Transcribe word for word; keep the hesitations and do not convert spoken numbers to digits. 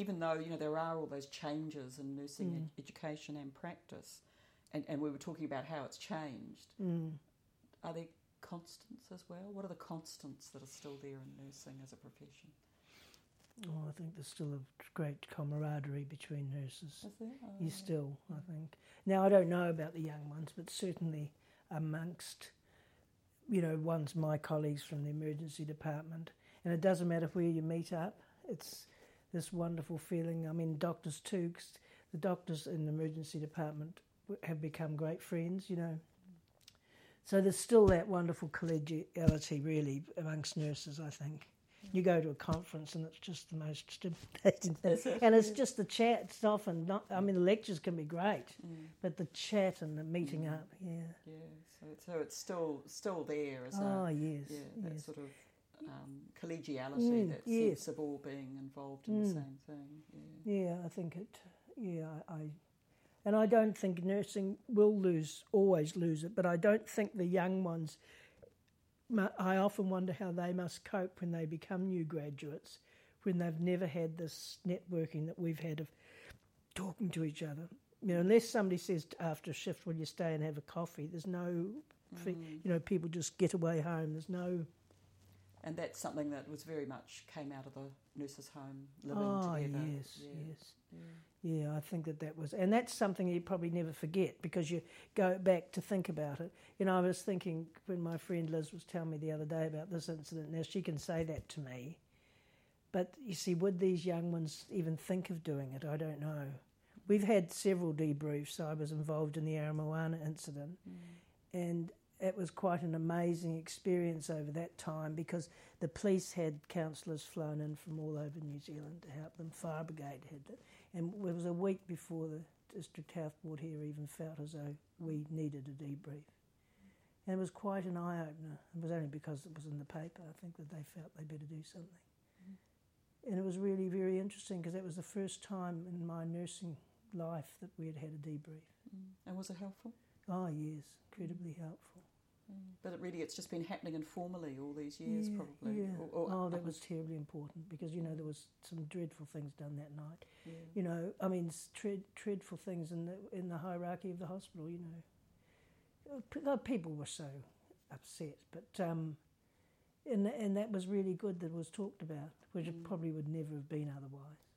even though, you know, there are all those changes in nursing Mm. ed- education and practice, and, and we were talking about how it's changed, Mm. are there constants as well? What are the constants that are still there in nursing as a profession? Oh, I think there's still a great camaraderie between nurses. Is there? Oh, You yeah. still, I think. Now, I don't know about the young ones, but certainly amongst, you know, one's my colleagues from the emergency department, and it doesn't matter where you meet up. It's this wonderful feeling. I mean, doctors too, 'cause the doctors in the emergency department have become great friends, you know. So there's still that wonderful collegiality, really, amongst nurses, I think. You go to a conference and it's just the most stimulating thing. Is it? And it's just the chat. It's often not, I mean, the lectures can be great, Mm. but the chat and the meeting Mm. up, yeah. Yeah, so, it- so it's still still there as Oh, a, yes, yeah, that yes. sort of um, collegiality, Mm, that yes. sense of all being involved in the Mm. same thing. Yeah. Yeah, I think it, yeah, I, I, and I don't think nursing will lose, always lose it, but I don't think the young ones, mu- I often wonder how they must cope when they become new graduates, when they've never had this networking that we've had of talking to each other. You know, unless somebody says after a shift, will you stay and have a coffee, there's no, fe- Mm. you know, people just get away home, there's no, And that's something that was very much came out of the nurses' home, living oh, together. yes, Yeah. yes. Yeah. Yeah, I think that that was, and that's something you probably never forget because you go back to think about it. You know, I was thinking when my friend Liz was telling me the other day about this incident, now she can say that to me, but you see, would these young ones even think of doing it? I don't know. We've had several debriefs. I was involved in the Aramoana incident, Mm. and it was quite an amazing experience over that time because the police had counsellors flown in from all over New Zealand to help them. Fire brigade had it. And it was a week before the District Health Board here even felt as though we needed a debrief. And it was quite an eye-opener. It was only because it was in the paper, I think, that they felt they better do something. Mm. And it was really very interesting because that was the first time in my nursing life that we had had a debrief. Mm. And was it helpful? Oh, yes, incredibly helpful. Mm. But it really, it's just been happening informally all these years, Yeah, probably. yeah. Or, or oh, that up was terribly important because, you know, there was some dreadful things done that night. Yeah. You know, I mean, s- dread, dreadful things in the in the hierarchy of the hospital, you know. Uh, p- the people were so upset, but, um, and, and that was really good that it was talked about, which it Mm. probably would never have been otherwise.